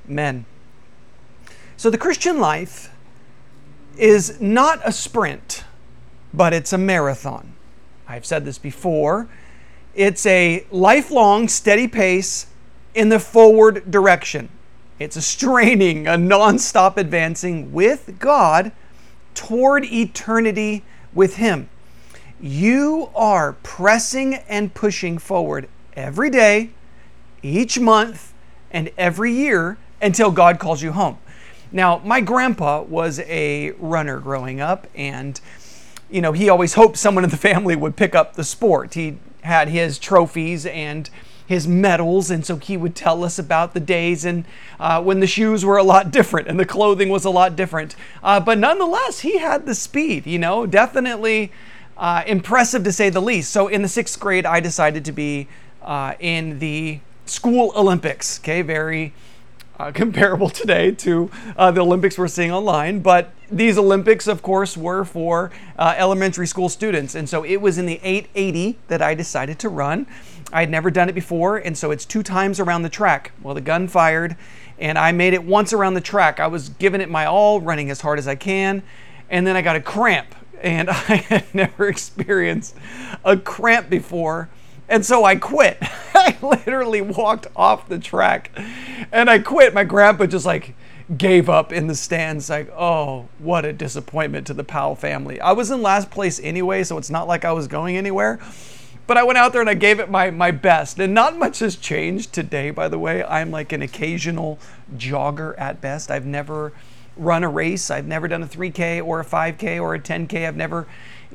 Amen. So the Christian life is not a sprint, but it's a marathon. I've said this before. It's a lifelong, steady pace in the forward direction. It's a straining, a non-stop advancing with God toward eternity with Him. You are pressing and pushing forward every day, each month, and every year until God calls you home. Now, my grandpa was a runner growing up, and he always hoped someone in the family would pick up the sport. He had his trophies and his medals, and so he would tell us about the days and when the shoes were a lot different and the clothing was a lot different. But nonetheless, he had the speed, definitely impressive to say the least. So in the 6th grade, I decided to be in the school Olympics. Okay, very comparable today to the Olympics we're seeing online. But these Olympics, of course, were for elementary school students. And so it was in the 880 that I decided to run. I had never done it before, and so it's 2 times around the track. Well, the gun fired, and I made it once around the track. I was giving it my all, running as hard as I can, and then I got a cramp, and I had never experienced a cramp before, and so I quit. I literally walked off the track, and I quit. My grandpa just gave up in the stands, oh, what a disappointment to the Powell family. I was in last place anyway, so it's not like I was going anywhere. But I went out there and I gave it my best. And not much has changed today, by the way. I'm like an occasional jogger at best. I've never run a race. I've never done a 3K or a 5K or a 10K. I've never,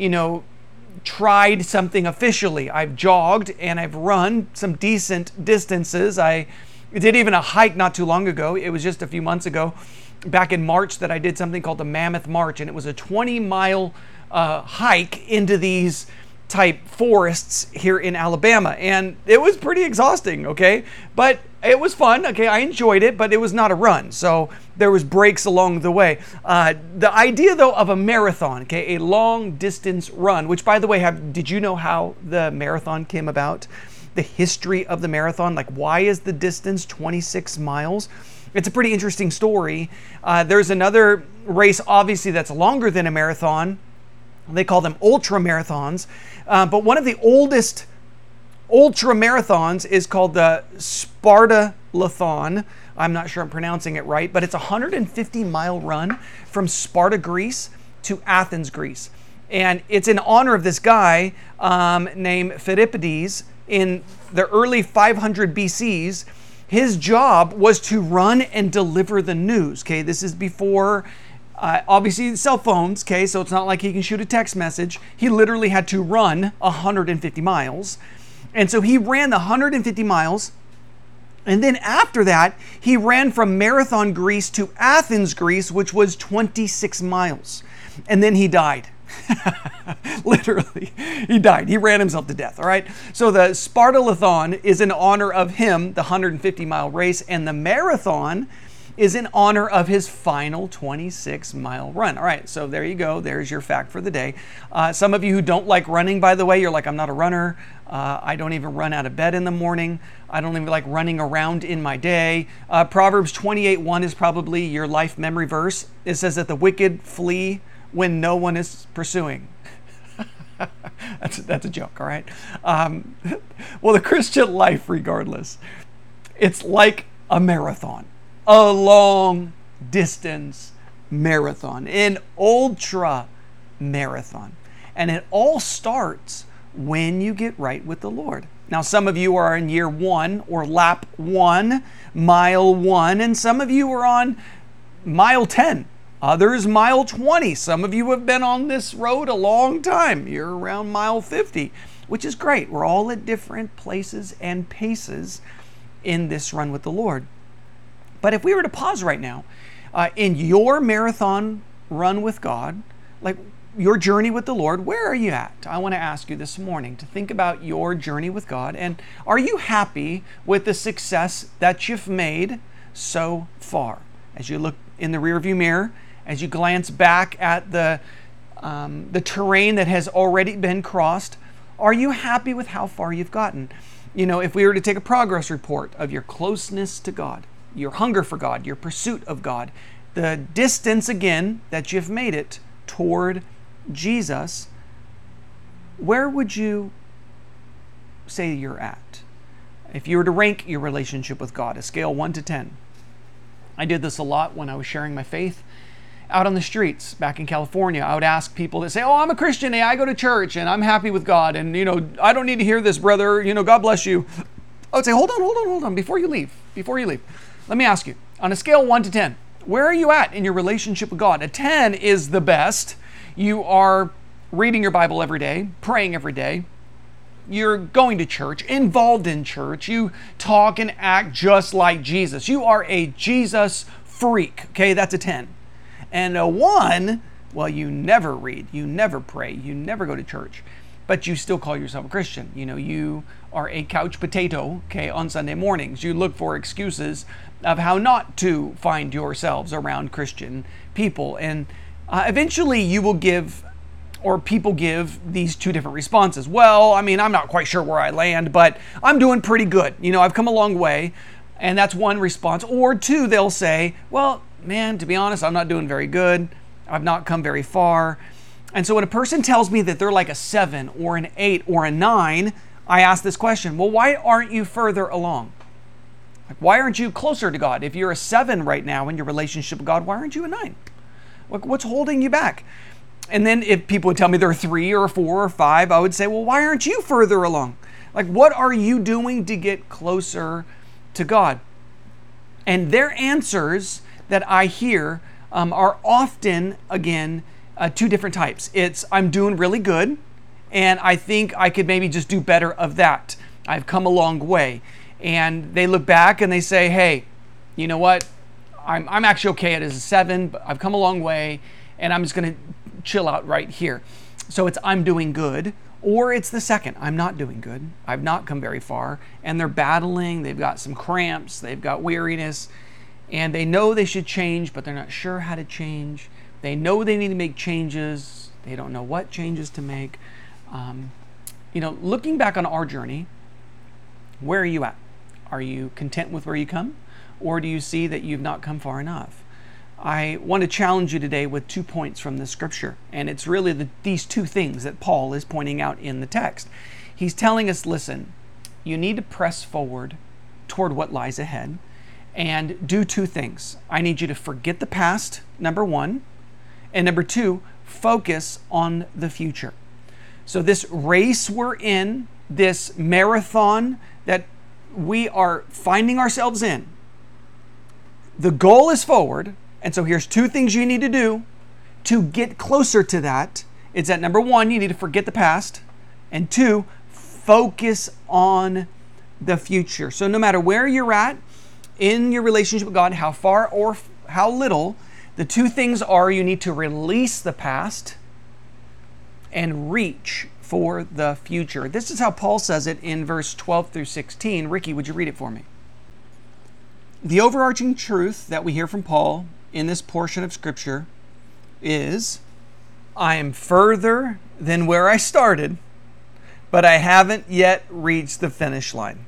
tried something officially. I've jogged and I've run some decent distances. I did even a hike not too long ago. It was just a few months ago, back in March, that I did something called the Mammoth March. And it was a 20-mile hike into these type forests here in Alabama, and it was pretty exhausting, okay, but it was fun. Okay, I enjoyed it, but it was not a run, so there was breaks along the way. The idea though of a marathon, okay, a long distance run, which, by the way, did you know how the marathon came about? The history of the marathon, why is the distance 26 miles? It's a pretty interesting story. There's another race obviously that's longer than a marathon. They call them ultra marathons. But one of the oldest ultra marathons is called the Spartalathon. I'm not sure I'm pronouncing it right, but it's a 150-mile run from Sparta, Greece to Athens, Greece. And it's in honor of this guy named Philippides in the early 500 BCs. His job was to run and deliver the news. Okay, this is before obviously cell phones, okay, so it's not like he can shoot a text message. He literally had to run 150 miles. And so he ran the 150 miles. And then after that, he ran from Marathon, Greece to Athens, Greece, which was 26 miles. And then he died. Literally, he died. He ran himself to death, all right? So the Spartalathon is in honor of him, the 150-mile race, and the marathon is in honor of his final 26-mile run. All right, so there you go. There's your fact for the day. Some of you who don't like running, by the way, you're like, I'm not a runner. I don't even run out of bed in the morning. I don't even like running around in my day. Proverbs 28:1 is probably your life memory verse. It says that the wicked flee when no one is pursuing. That's a joke, all right? Well, the Christian life, regardless, it's like a marathon. A long distance marathon, an ultra marathon. And it all starts when you get right with the Lord. Now, some of you are in year 1 or lap 1, mile 1, and some of you are on mile 10, others mile 20. Some of you have been on this road a long time. You're around mile 50, which is great. We're all at different places and paces in this run with the Lord. But if we were to pause right now, in your marathon run with God, like your journey with the Lord, where are you at? I want to ask you this morning to think about your journey with God. And are you happy with the success that you've made so far? As you look in the rearview mirror, as you glance back at the terrain that has already been crossed, are you happy with how far you've gotten? If we were to take a progress report of your closeness to God, your hunger for God, your pursuit of God, the distance again that you've made it toward Jesus, where would you say you're at? If you were to rank your relationship with God, a scale 1 to 10. I did this a lot when I was sharing my faith out on the streets back in California. I would ask people that say, oh, I'm a Christian, I go to church and I'm happy with God, and I don't need to hear this, brother, God bless you. I would say, hold on, before you leave, let me ask you, on a scale 1 to 10, where are you at in your relationship with God? A 10 is the best. You are reading your Bible every day, praying every day. You're going to church, involved in church. You talk and act just like Jesus. You are a Jesus freak. Okay, that's a 10. And a 1, well, you never read, you never pray, you never go to church, but you still call yourself a Christian. You are a couch potato, okay, on Sunday mornings. You look for excuses of how not to find yourselves around Christian people. And eventually you will give, or people give, these two different responses. Well, I'm not quite sure where I land, but I'm doing pretty good. I've come a long way. And that's one response. Or 2, they'll say, well, man, to be honest, I'm not doing very good. I've not come very far. And so when a person tells me that they're like a 7 or an 8 or a 9, I ask this question, well, why aren't you further along? Like, why aren't you closer to God? If you're a 7 right now in your relationship with God, why aren't you a 9? What's holding you back? And then if people would tell me they're a 3 or a 4 or 5, I would say, well, why aren't you further along? Like, what are you doing to get closer to God? And their answers that I hear are often, again, 2 different types. It's, I'm doing really good, and I think I could maybe just do better of that. I've come a long way. And they look back and they say, hey, you know what? I'm actually okay as a 7, but I've come a long way, and I'm just going to chill out right here. So it's, I'm doing good. Or it's the second, I'm not doing good. I've not come very far. And they're battling, they've got some cramps, they've got weariness, and they know they should change, but they're not sure how to change. They know they need to make changes. They don't know what changes to make. Looking back on our journey, where are you at? Are you content with where you come? Or do you see that you've not come far enough? I want to challenge you today with 2 points from the scripture. And it's really these 2 things that Paul is pointing out in the text. He's telling us, listen, you need to press forward toward what lies ahead and do 2 things. I need you to forget the past, number 1. And number 2, focus on the future. So this race we're in, this marathon that we are finding ourselves in, the goal is forward. And so here's 2 things you need to do to get closer to that. It's that number 1, you need to forget the past. And 2, focus on the future. So no matter where you're at in your relationship with God, how far or how little, the 2 things are you need to release the past and reach for the future. This is how Paul says it in verse 12 through 16. Ricky, would you read it for me? The overarching truth that we hear from Paul in this portion of Scripture is, I am further than where I started, but I haven't yet reached the finish line.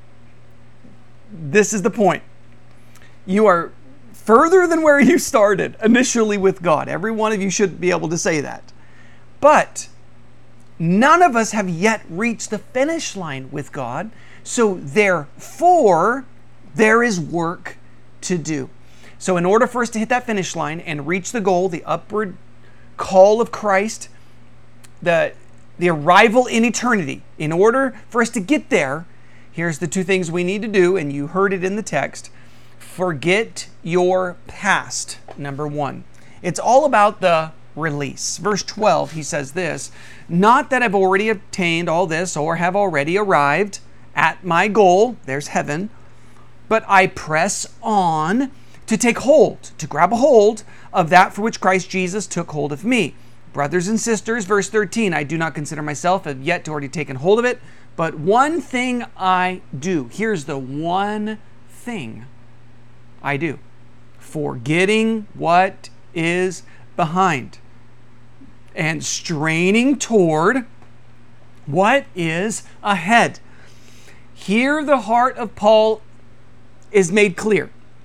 This is the point. You are further than where you started initially with God. Every one of you should be able to say that. But none of us have yet reached the finish line with God. So therefore, there is work to do. So in order for us to hit that finish line and reach the goal, the upward call of Christ, the arrival in eternity, in order for us to get there, here's the 2 things we need to do, and you heard it in the text. Forget your past, number 1. It's all about the release. Verse 12, he says this, not that I've already obtained all this or have already arrived at my goal, there's heaven, but I press on to take hold, to grab a hold of that for which Christ Jesus took hold of me. Brothers and sisters, verse 13, I do not consider myself as yet to already taken hold of it, but one thing I do. Here's the one thing I do. Forgetting what is behind and straining toward what is ahead. Here the heart of Paul is made clear.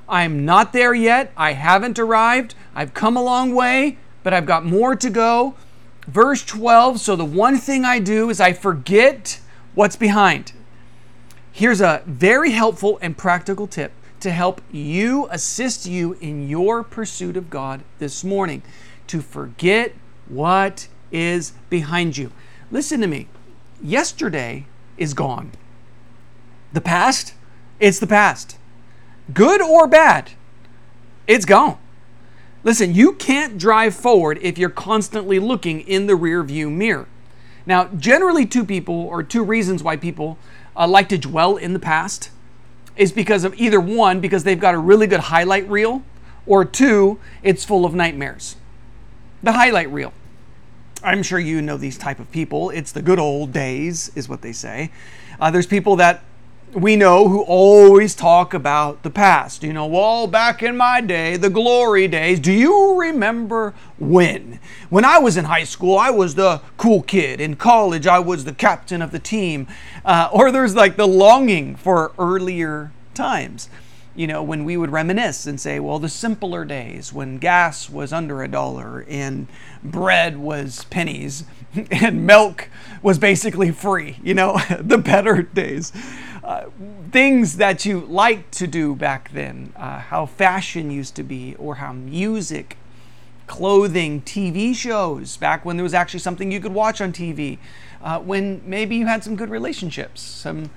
I'm not there yet. I haven't arrived. I've come a long way, but I've got more to go. Verse 12, so the one thing I do is I forget what's behind. Here's a very helpful and practical tip to help you, assist you in your pursuit of God this morning, to forget what is behind you. Listen to me. Yesterday is gone. The past, it's the past. Good or bad, it's gone. Listen, you can't drive forward if you're constantly looking in the rear view mirror. Now, generally two reasons why people like to dwell in the past is because of either one, because they've got a really good highlight reel, or two, it's full of nightmares. The highlight reel. I'm sure you know these type of people. It's the good old days, is what they say. There's people that we know who always talk about the past. You know, well, back in my day, the glory days. Do you remember when? When I was in high school, I was the cool kid. In college, I was the captain of the team. Or there's like the longing for earlier times. You know, when we would reminisce and say, well, the simpler days when gas was under $1 and bread was pennies and milk was basically free, you know, the better days. Things that you liked to do back then, how fashion used to be, or how music, clothing, TV shows, back when there was actually something you could watch on TV, when maybe you had some good relationships, some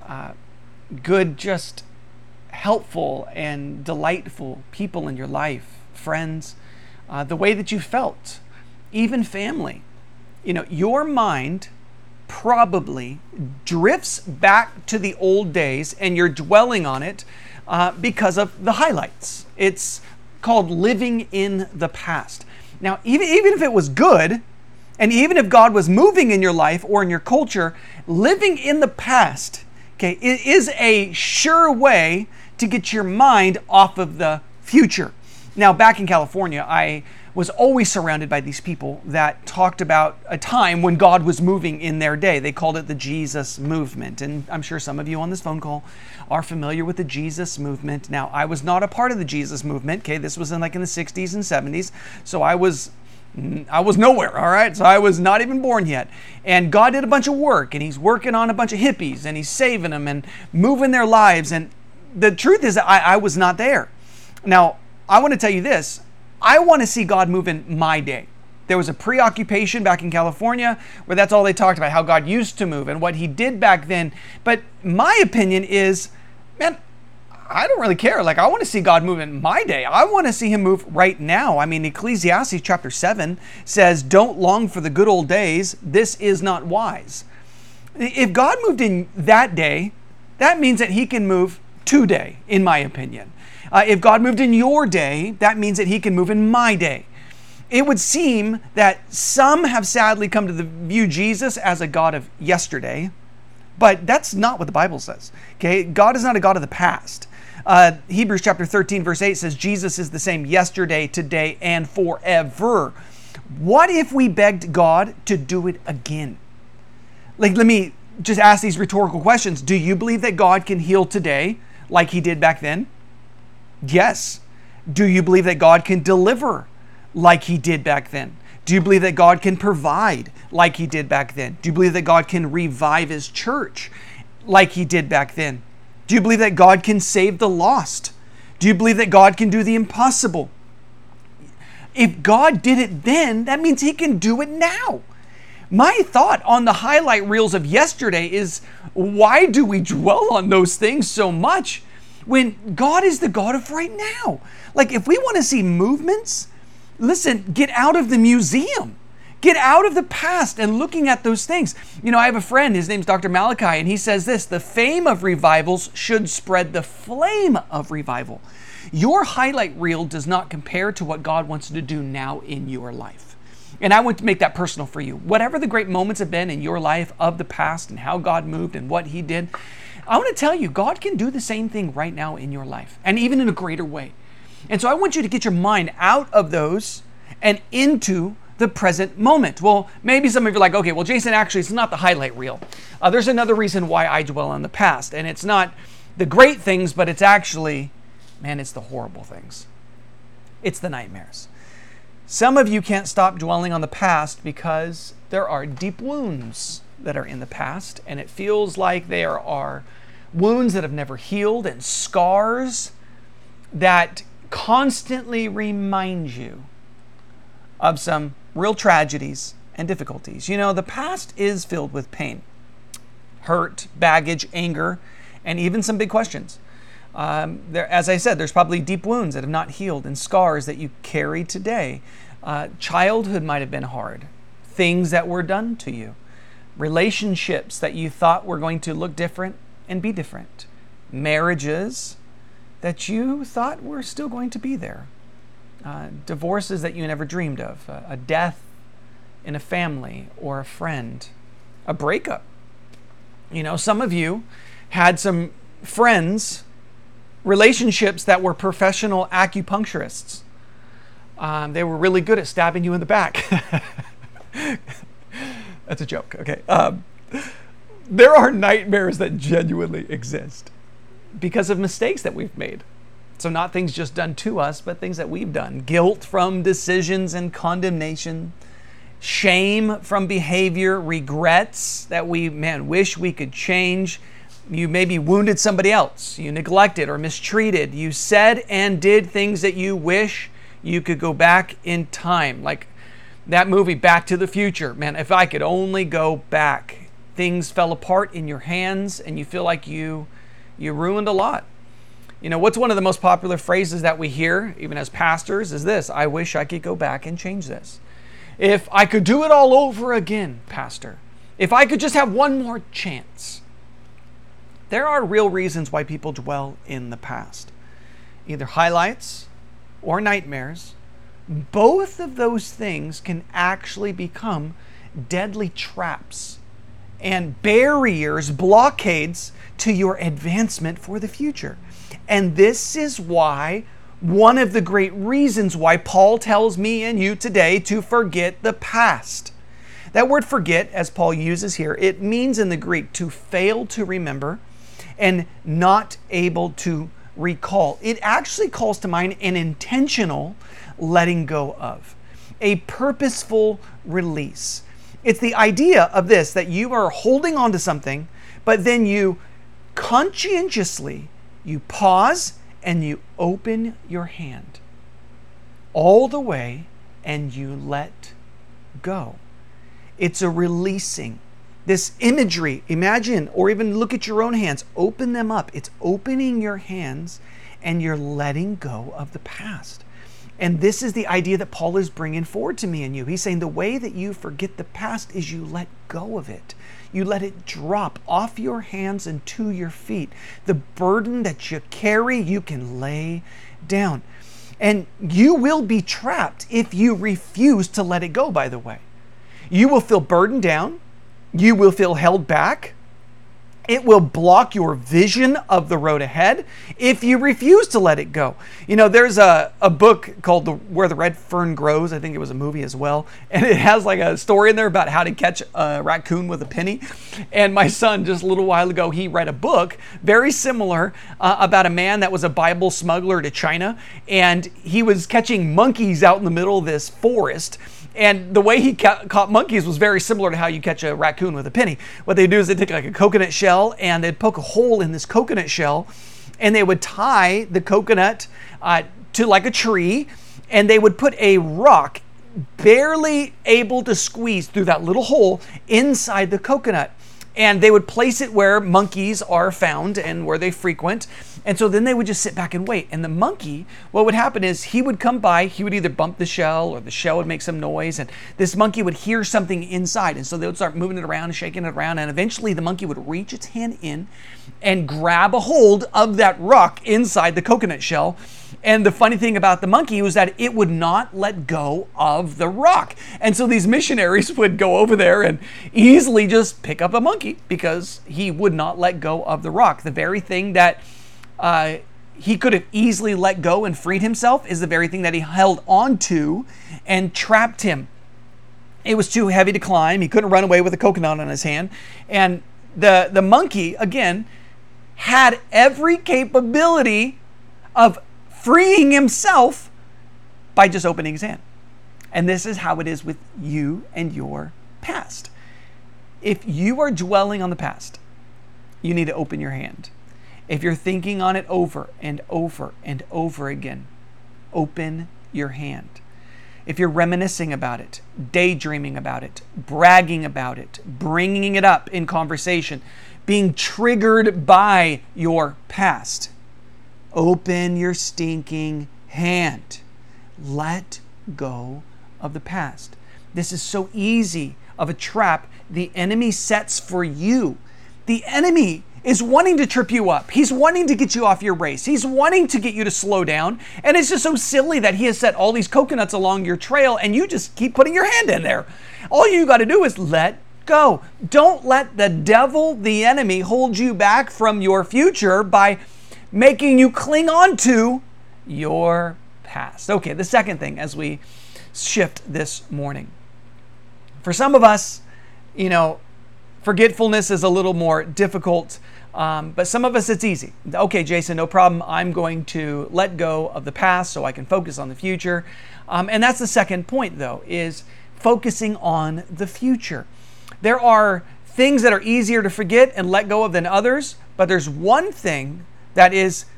good, just helpful and delightful people in your life, friends, the way that you felt, even family. You know, your mind probably drifts back to the old days and you're dwelling on it because of the highlights. It's called living in the past. Now, even if it was good, and even if God was moving in your life or in your culture, living in the past, okay, it is a sure way to get your mind off of the future. Now, back in California, I was always surrounded by these people that talked about a time when God was moving in their day. They called it the Jesus movement. And I'm sure some of you on this phone call are familiar with the Jesus movement. Now, I was not a part of the Jesus movement. Okay, this was in the 60s and 70s. So I was nowhere, all right? So I was not even born yet. And God did a bunch of work, and he's working on a bunch of hippies, and he's saving them and moving their lives. And the truth is that I was not there. Now, I want to tell you this. I want to see God move in my day. There was a preoccupation back in California where that's all they talked about, how God used to move and what he did back then. But my opinion is, man, I don't really care. I want to see God move in my day. I want to see him move right now. I mean, Ecclesiastes chapter 7 says, don't long for the good old days. This is not wise. If God moved in that day, that means that he can move today, in my opinion. If God moved in your day, that means that he can move in my day. It would seem that some have sadly come to view Jesus as a God of yesterday, but that's not what the Bible says. Okay, God is not a God of the past. Hebrews chapter 13 verse 8 says Jesus is the same yesterday, today, and forever. What if we begged God to do it again? Let me just ask these rhetorical questions. Do you believe that God can heal today like he did back then? Yes. Do you believe that God can deliver like he did back then? Do you believe that God can provide like he did back then? Do you believe that God can revive his church like he did back then? Do you believe that God can save the lost? Do you believe that God can do the impossible? If God did it then, that means he can do it now. My thought on the highlight reels of yesterday is, why do we dwell on those things so much when God is the God of right now? If we want to see movements, listen, get out of the museum. Get out of the past and looking at those things. You know, I have a friend, his name's Dr. Malachi, and he says this: the fame of revivals should spread the flame of revival. Your highlight reel does not compare to what God wants to do now in your life. And I want to make that personal for you. Whatever the great moments have been in your life of the past and how God moved and what he did, I want to tell you, God can do the same thing right now in your life, and even in a greater way. And so I want you to get your mind out of those and into the present moment. Well, maybe some of you are like, okay, well, Jason, actually, it's not the highlight reel. There's another reason why I dwell on the past, and it's not the great things, but it's actually Man, it's the horrible things. It's the nightmares. Some of you can't stop dwelling on the past because there are deep wounds that are in the past, and it feels like there are wounds that have never healed and scars that constantly remind you of some real tragedies and difficulties. You know, the past is filled with pain, hurt, baggage, anger, and even some big questions. As I said, there's probably deep wounds that have not healed and scars that you carry today. Childhood might have been hard. Things that were done to you. Relationships that you thought were going to look different and be different. Marriages that you thought were still going to be there. Divorces that you never dreamed of. A death in a family or a friend. A breakup. You know, some of you had some friends, relationships that were professional acupuncturists. They were really good at stabbing you in the back. That's a joke. Okay. There are nightmares that genuinely exist because of mistakes that we've made. So not things just done to us, but things that we've done. Guilt from decisions and condemnation. Shame from behavior. Regrets that we, wish we could change. You maybe wounded somebody else. You neglected or mistreated. You said and did things that you wish you could go back in time. Like that movie, Back to the Future. Man, if I could only go back. Things fell apart in your hands and you feel like you ruined a lot. You know, what's one of the most popular phrases that we hear, even as pastors, is this: I wish I could go back and change this. If I could do it all over again, Pastor. If I could just have one more chance. There are real reasons why people dwell in the past. Either highlights or nightmares. Both of those things can actually become deadly traps and barriers, blockades to your advancement for the future. And this is why, one of the great reasons why Paul tells me and you today to forget the past. That word forget, as Paul uses here, it means in the Greek to fail to remember and not able to recall. It actually calls to mind an intentional letting go of, a purposeful release. It's the idea of this, that you are holding on to something, but then you conscientiously, you pause and you open your hand all the way and you let go. It's a releasing. This imagery, imagine, or even look at your own hands, open them up. It's opening your hands and you're letting go of the past. And this is the idea that Paul is bringing forward to me and you. He's saying the way that you forget the past is you let go of it. You let it drop off your hands and to your feet. The burden that you carry, you can lay down. And you will be trapped if you refuse to let it go, by the way. You will feel burdened down. You will feel held back. It will block your vision of the road ahead if you refuse to let it go. You know, there's a book called Where the Red Fern Grows. I think it was a movie as well. And it has like a story in there about how to catch a raccoon with a penny. And my son, just a little while ago, he read a book very similar about a man that was a Bible smuggler to China. And he was catching monkeys out in the middle of this forest. And the way he caught monkeys was very similar to how you catch a raccoon with a penny. What they do is they take like a coconut shell and they'd poke a hole in this coconut shell and they would tie the coconut to like a tree and they would put a rock barely able to squeeze through that little hole inside the coconut. And they would place it where monkeys are found and where they frequent. And so then they would just sit back and wait. And the monkey, what would happen is he would come by, he would either bump the shell or the shell would make some noise. And this monkey would hear something inside. And so they would start moving it around and shaking it around. And eventually the monkey would reach its hand in and grab a hold of that rock inside the coconut shell. And the funny thing about the monkey was that it would not let go of the rock. And so these missionaries would go over there and easily just pick up a monkey because he would not let go of the rock. The very thing that he could have easily let go and freed himself is the very thing that he held on to and trapped him. It was too heavy to climb. He couldn't run away with a coconut on his hand. And the monkey, again, had every capability of freeing himself by just opening his hand. And this is how it is with you and your past. If you are dwelling on the past, you need to open your hand. If you're thinking on it over and over and over again, open your hand. If you're reminiscing about it, daydreaming about it, bragging about it, bringing it up in conversation, being triggered by your past, open your stinking hand. Let go of the past. This is so easy of a trap the enemy sets for you. The enemy is wanting to trip you up. He's wanting to get you off your race. He's wanting to get you to slow down. And it's just so silly that he has set all these coconuts along your trail and you just keep putting your hand in there. All you got to do is let go. Don't let the devil, the enemy, hold you back from your future by making you cling on to your past. Okay, the second thing as we shift this morning. For some of us, forgetfulness is a little more difficult, but some of us it's easy. Okay, Jason, no problem. I'm going to let go of the past so I can focus on the future. And that's the second point, though, is focusing on the future. There are things that are easier to forget and let go of than others, but there's one thing that is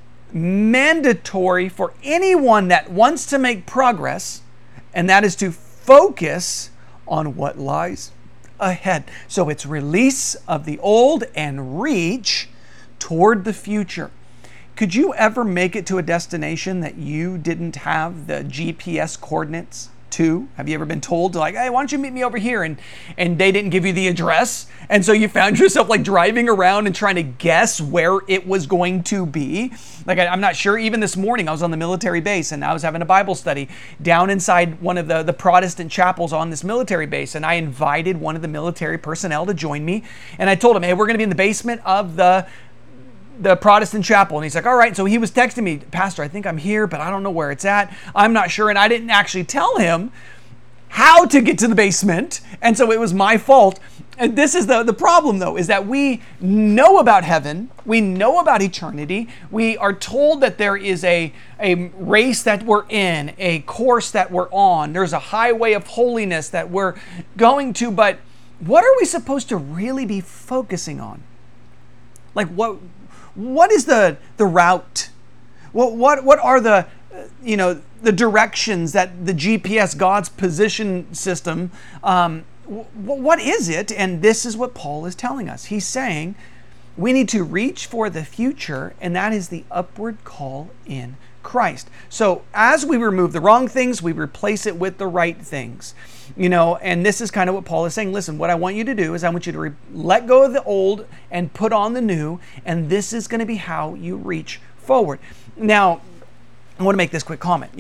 mandatory for anyone that wants to make progress, and that is to focus on what lies ahead. So it's release of the old and reach toward the future. Could you ever make it to a destination that you didn't have the GPS coordinates to? Have you ever been told to hey, why don't you meet me over here? And they didn't give you the address. And so you found yourself driving around and trying to guess where it was going to be. I'm not sure. Even this morning, I was on the military base and I was having a Bible study down inside one of the Protestant chapels on this military base. And I invited one of the military personnel to join me. And I told him, hey, we're going to be in the basement of the Protestant chapel. And he's like, all right. So he was texting me, Pastor, I think I'm here, but I don't know where it's at. I'm not sure. And I didn't actually tell him how to get to the basement. And so it was my fault. And this is the problem, though, is that we know about heaven. We know about eternity. We are told that there is a race that we're in, a course that we're on. There's a highway of holiness that we're going to. But what are we supposed to really be focusing on? What is the route? What are the directions that the GPS, God's position system, what is it? And this is what Paul is telling us. He's saying we need to reach for the future, and that is the upward call in Christ. So as we remove the wrong things, we replace it with the right things. And this is kind of what Paul is saying. Listen, what I want you to do is I want you to let go of the old and put on the new, and this is going to be how you reach forward. Now, I want to make this quick comment.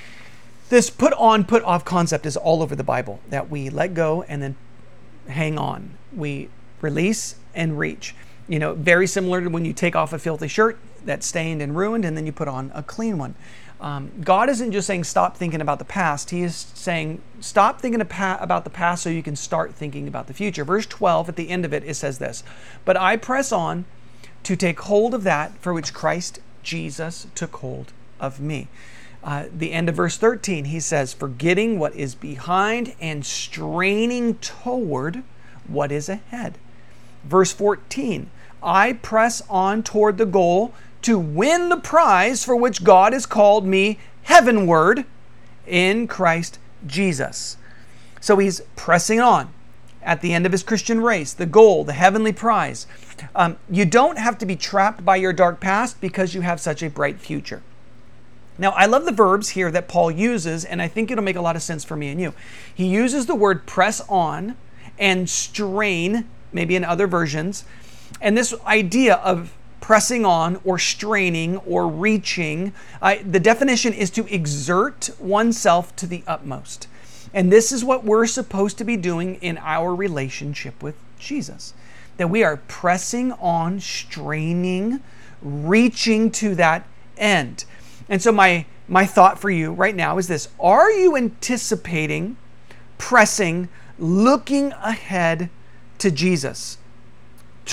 This put on, put off concept is all over the Bible, that we let go and then hang on. We release and reach. Very similar to when you take off a filthy shirt that's stained and ruined and then you put on a clean one. God isn't just saying stop thinking about the past. He is saying stop thinking about the past so you can start thinking about the future. Verse 12, at the end of it, it says this, but I press on to take hold of that for which Christ Jesus took hold of me. The end of verse 13, he says, forgetting what is behind and straining toward what is ahead. Verse 14, I press on toward the goal to win the prize for which God has called me heavenward in Christ Jesus. So he's pressing on at the end of his Christian race, the goal, the heavenly prize. You don't have to be trapped by your dark past because you have such a bright future. Now, I love the verbs here that Paul uses, and I think it'll make a lot of sense for me and you. He uses the word press on and strain, maybe in other versions. And this idea of pressing on or straining or reaching, the definition is to exert oneself to the utmost. And this is what we're supposed to be doing in our relationship with Jesus. That we are pressing on, straining, reaching to that end. And so my thought for you right now is this. Are you anticipating, pressing, looking ahead to Jesus,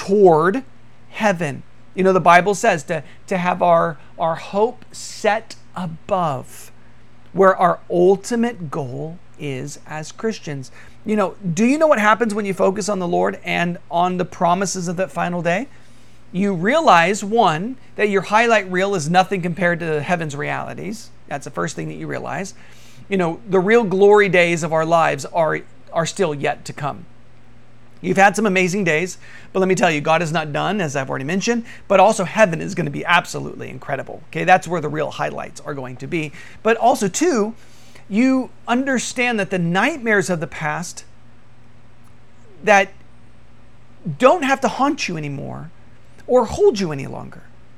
toward heaven? The Bible says to have our hope set above, where our ultimate goal is as Christians. Do you know what happens when you focus on the Lord and on the promises of that final day? You realize, one, that your highlight reel is nothing compared to heaven's realities. That's the first thing that you realize. The real glory days of our lives are still yet to come. You've had some amazing days, but let me tell you, God is not done, as I've already mentioned, but also heaven is going to be absolutely incredible. Okay, that's where the real highlights are going to be. But also, too, you understand that the nightmares of the past that don't have to haunt you anymore or hold you any longer.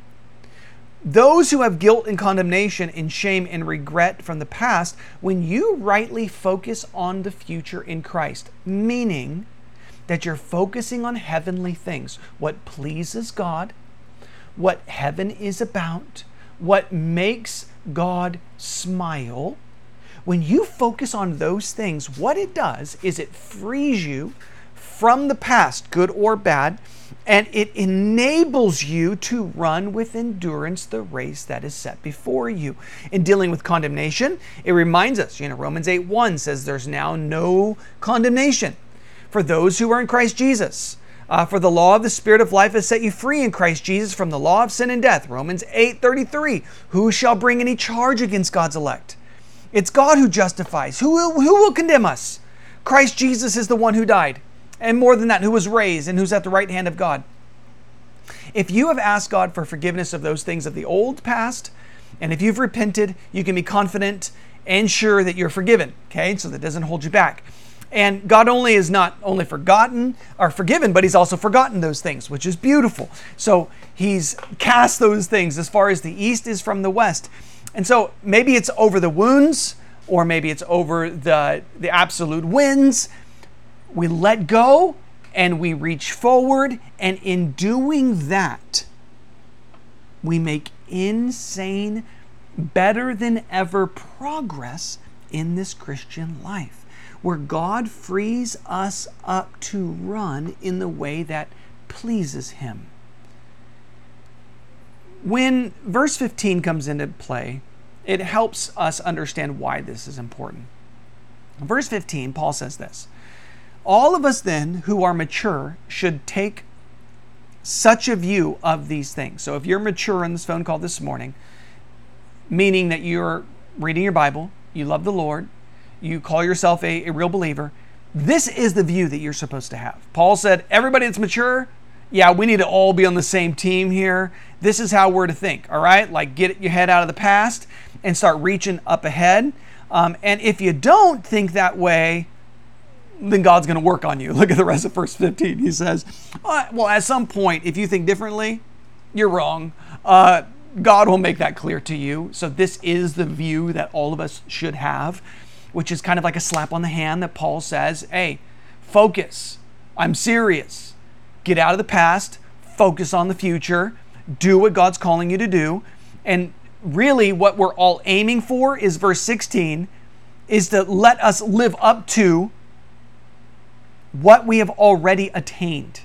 Those who have guilt and condemnation and shame and regret from the past, when you rightly focus on the future in Christ, meaning that you're focusing on heavenly things, what pleases God, what heaven is about, what makes God smile. When you focus on those things, what it does is it frees you from the past, good or bad, and it enables you to run with endurance the race that is set before you. In dealing with condemnation, it reminds us, Romans 8:1 says there's now no condemnation for those who are in Christ Jesus. For the law of the Spirit of life has set you free in Christ Jesus from the law of sin and death. Romans 8:33, who shall bring any charge against God's elect? It's God who justifies. Who will condemn us? Christ Jesus is the one who died. And more than that, who was raised and who's at the right hand of God. If you have asked God for forgiveness of those things of the old past, and if you've repented, you can be confident and sure that you're forgiven. Okay, so that doesn't hold you back. And God is not only forgotten or forgiven, but He's also forgotten those things, which is beautiful. So He's cast those things as far as the east is from the west. And so maybe it's over the wounds, or maybe it's over the absolute wins. We let go and we reach forward, and in doing that, we make insane, better than ever progress in this Christian life, where God frees us up to run in the way that pleases Him. When verse 15 comes into play, it helps us understand why this is important. In verse 15, Paul says this: all of us then who are mature should take such a view of these things. So if you're mature in this phone call this morning, meaning that you're reading your Bible, you love the Lord, you call yourself a real believer, this is the view that you're supposed to have. Paul said, everybody that's mature, yeah, we need to all be on the same team here. This is how we're to think, all right? Like, get your head out of the past and start reaching up ahead. And if you don't think that way, then God's going to work on you. Look at the rest of verse 15. He says, well, at some point, if you think differently, you're wrong. God will make that clear to you. So this is the view that all of us should have, which is kind of like a slap on the hand that Paul says, hey, focus. I'm serious. Get out of the past. Focus on the future. Do what God's calling you to do. And really what we're all aiming for is verse 16, is to let us live up to what we have already attained.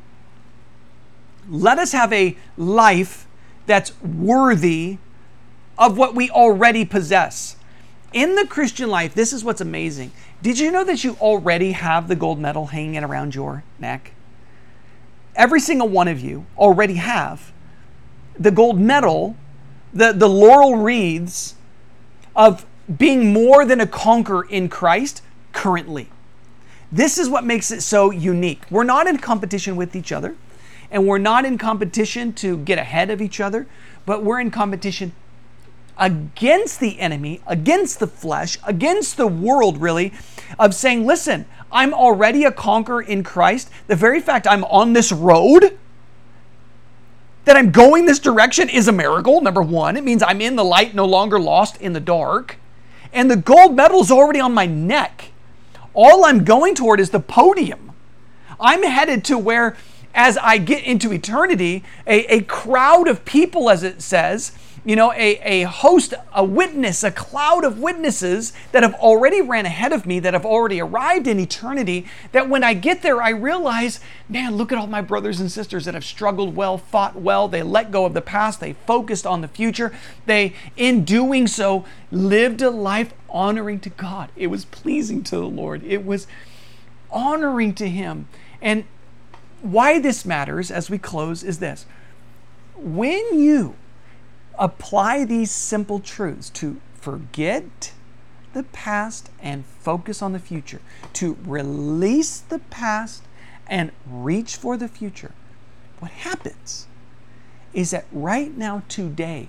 Let us have a life that's worthy of what we already possess. In the Christian life, this is what's amazing. Did you know that you already have the gold medal hanging around your neck? Every single one of you already have the gold medal, the laurel wreaths of being more than a conqueror in Christ currently. This is what makes it so unique. We're not in competition with each other, and we're not in competition to get ahead of each other, but we're in competition against the enemy, against the flesh, against the world, really, of saying, listen, I'm already a conqueror in Christ. The very fact I'm on this road, that I'm going this direction, is a miracle, number one. It means I'm in the light, no longer lost in the dark. And the gold medal's already on my neck. All I'm going toward is the podium. I'm headed to where, as I get into eternity, a crowd of people, as it says, a host, a witness, a cloud of witnesses that have already ran ahead of me, that have already arrived in eternity, that when I get there, I realize, man, look at all my brothers and sisters that have struggled well, fought well. They let go of the past. They focused on the future. They, in doing so, lived a life honoring to God. It was pleasing to the Lord. It was honoring to Him. And why this matters as we close is this. When you apply these simple truths to forget the past and focus on the future, to release the past and reach for the future, what happens is that right now, today,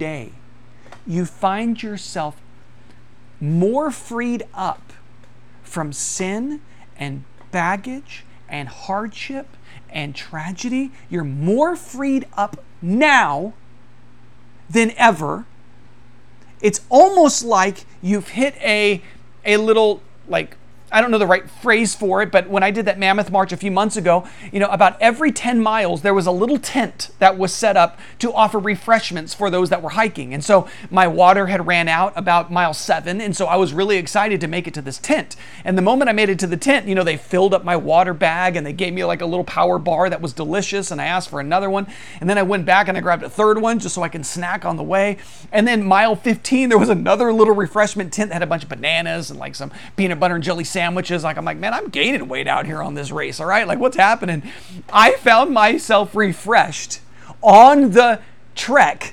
you find yourself more freed up from sin and baggage and hardship and tragedy. You're more freed up now than ever. It's almost like you've hit a little, like, I don't know the right phrase for it, but when I did that Mammoth March a few months ago, about every 10 miles, there was a little tent that was set up to offer refreshments for those that were hiking. And so my water had ran out about mile 7. And so I was really excited to make it to this tent. And the moment I made it to the tent, they filled up my water bag and they gave me like a little power bar that was delicious. And I asked for another one. And then I went back and I grabbed a third one just so I can snack on the way. And then mile 15, there was another little refreshment tent that had a bunch of bananas and like some peanut butter and jelly sandwiches. I'm like, man, I'm gaining weight out here on this race. All right. Like, what's happening? I found myself refreshed on the trek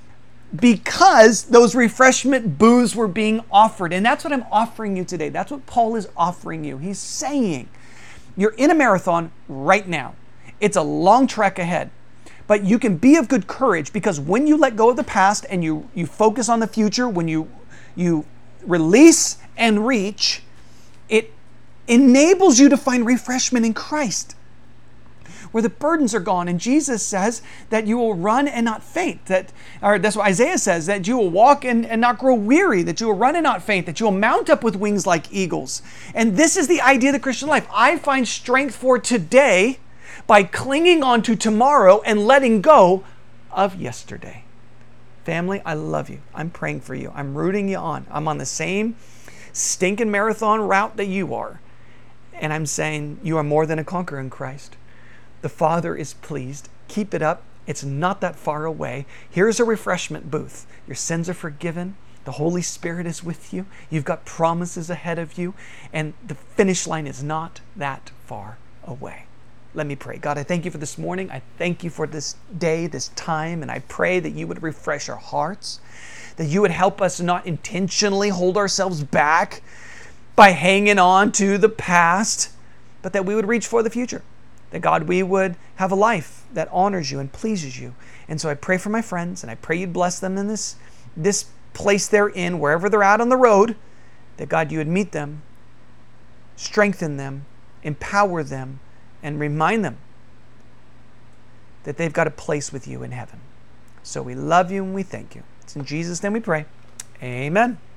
because those refreshment booths were being offered. And that's what I'm offering you today. That's what Paul is offering you. He's saying you're in a marathon right now. It's a long trek ahead, but you can be of good courage because when you let go of the past and you focus on the future, when you release and reach, it enables you to find refreshment in Christ, where the burdens are gone. And Jesus says that you will run and not faint. That's what Isaiah says, that you will walk and not grow weary, that you will run and not faint, that you will mount up with wings like eagles. And this is the idea of the Christian life. I find strength for today by clinging on to tomorrow and letting go of yesterday. Family, I love you. I'm praying for you. I'm rooting you on. I'm on the same stinking marathon route that you are. And I'm saying you are more than a conqueror in Christ. The Father is pleased. Keep it up. It's not that far away. Here's a refreshment booth. Your sins are forgiven. The Holy Spirit is with you. You've got promises ahead of you. And the finish line is not that far away. Let me pray. God, I thank you for this morning. I thank you for this day, this time. And I pray that you would refresh our hearts, that you would help us not intentionally hold ourselves back by hanging on to the past, but that we would reach for the future. That, God, we would have a life that honors you and pleases you. And so I pray for my friends, and I pray you'd bless them in this place they're in, wherever they're out on the road, that, God, you would meet them, strengthen them, empower them, and remind them that they've got a place with you in heaven. So we love you and we thank you. It's in Jesus' name we pray. Amen.